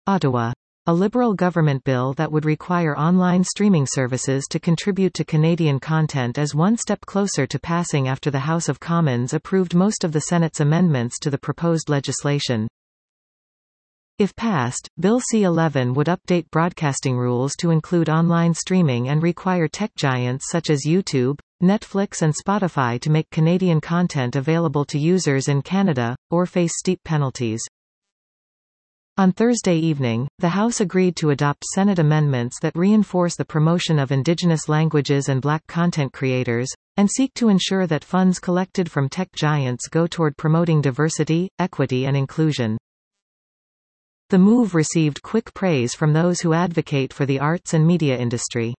Ottawa. A Liberal government bill that would require online streaming services to contribute to Canadian content is one step closer to passing after the House of Commons approved most of the Senate's amendments to the proposed legislation. If passed, Bill C-11 would update broadcasting rules to include online streaming and require tech giants such as YouTube, Netflix and Spotify to make Canadian content available to users in Canada, or face steep penalties. On Thursday evening, the House agreed to adopt Senate amendments that reinforce the promotion of Indigenous languages and Black content creators, and seek to ensure that funds collected from tech giants go toward promoting diversity, equity and inclusion. The move received quick praise from those who advocate for the arts and media industry.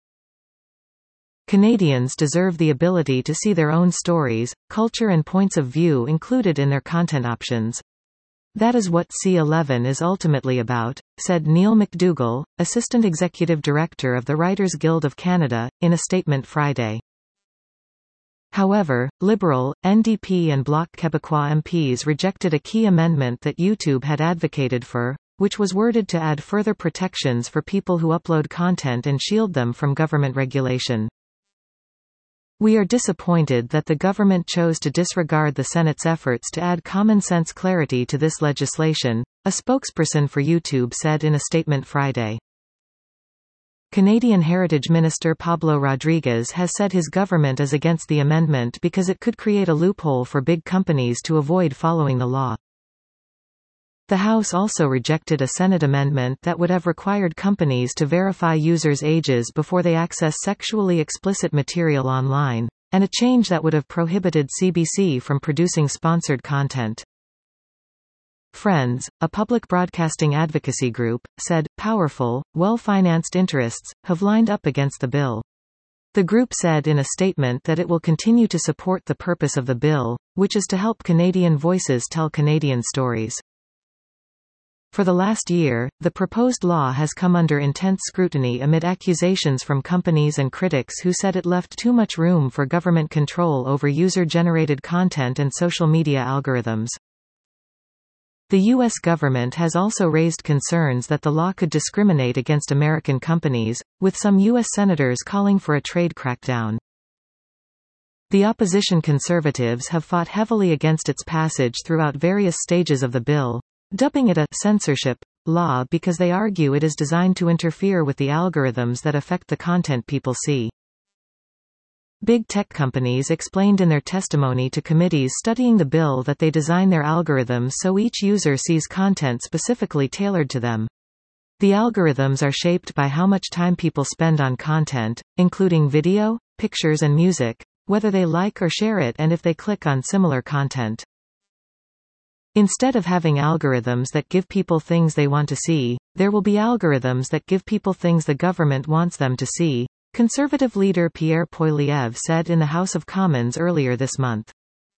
Canadians deserve the ability to see their own stories, culture and points of view included in their content options. That is what C-11 is ultimately about, said Neil McDougall, Assistant Executive Director of the Writers Guild of Canada, in a statement Friday. However, Liberal, NDP and Bloc Québécois MPs rejected a key amendment that YouTube had advocated for, which was worded to add further protections for people who upload content and shield them from government regulation. We are disappointed that the government chose to disregard the Senate's efforts to add common-sense clarity to this legislation, a spokesperson for YouTube said in a statement Friday. Canadian Heritage Minister Pablo Rodriguez has said his government is against the amendment because it could create a loophole for big companies to avoid following the law. The House also rejected a Senate amendment that would have required companies to verify users' ages before they access sexually explicit material online, and a change that would have prohibited CBC from producing sponsored content. Friends, a public broadcasting advocacy group, said, powerful, well-financed interests, have lined up against the bill. The group said in a statement that it will continue to support the purpose of the bill, which is to help Canadian voices tell Canadian stories. For the last year, the proposed law has come under intense scrutiny amid accusations from companies and critics who said it left too much room for government control over user-generated content and social media algorithms. The U.S. government has also raised concerns that the law could discriminate against American companies, with some U.S. senators calling for a trade crackdown. The opposition Conservatives have fought heavily against its passage throughout various stages of the bill, dubbing it a censorship law because they argue it is designed to interfere with the algorithms that affect the content people see. Big tech companies explained in their testimony to committees studying the bill that they design their algorithms so each user sees content specifically tailored to them. The algorithms are shaped by how much time people spend on content, including video, pictures and music, whether they like or share it and if they click on similar content. Instead of having algorithms that give people things they want to see, there will be algorithms that give people things the government wants them to see, Conservative leader Pierre Poilievre said in the House of Commons earlier this month.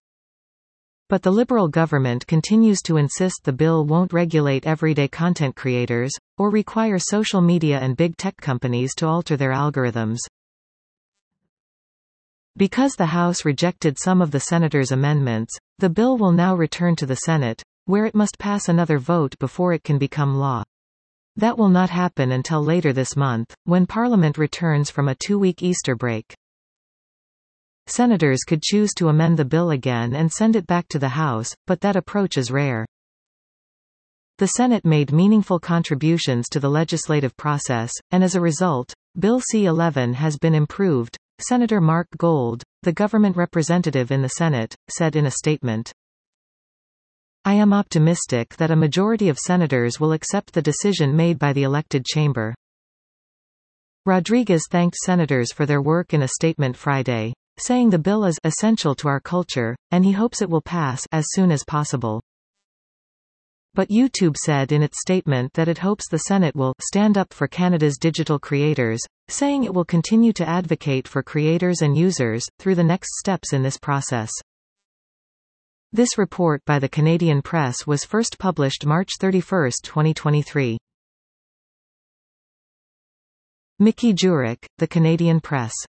But the Liberal government continues to insist the bill won't regulate everyday content creators, or require social media and big tech companies to alter their algorithms. Because the House rejected some of the senators' amendments, the bill will now return to the Senate, where it must pass another vote before it can become law. That will not happen until later this month, when Parliament returns from a 2-week Easter break. Senators could choose to amend the bill again and send it back to the House, but that approach is rare. The Senate made meaningful contributions to the legislative process, and as a result, Bill C-11 has been improved, Senator Mark Gold, the government representative in the Senate, said in a statement. I am optimistic that a majority of senators will accept the decision made by the elected chamber. Rodriguez thanked senators for their work in a statement Friday, saying the bill is essential to our culture, and he hopes it will pass as soon as possible. But YouTube said in its statement that it hopes the Senate will stand up for Canada's digital creators, saying it will continue to advocate for creators and users through the next steps in this process. This report by the Canadian Press was first published March 31, 2023. Mickey Jurek, The Canadian Press.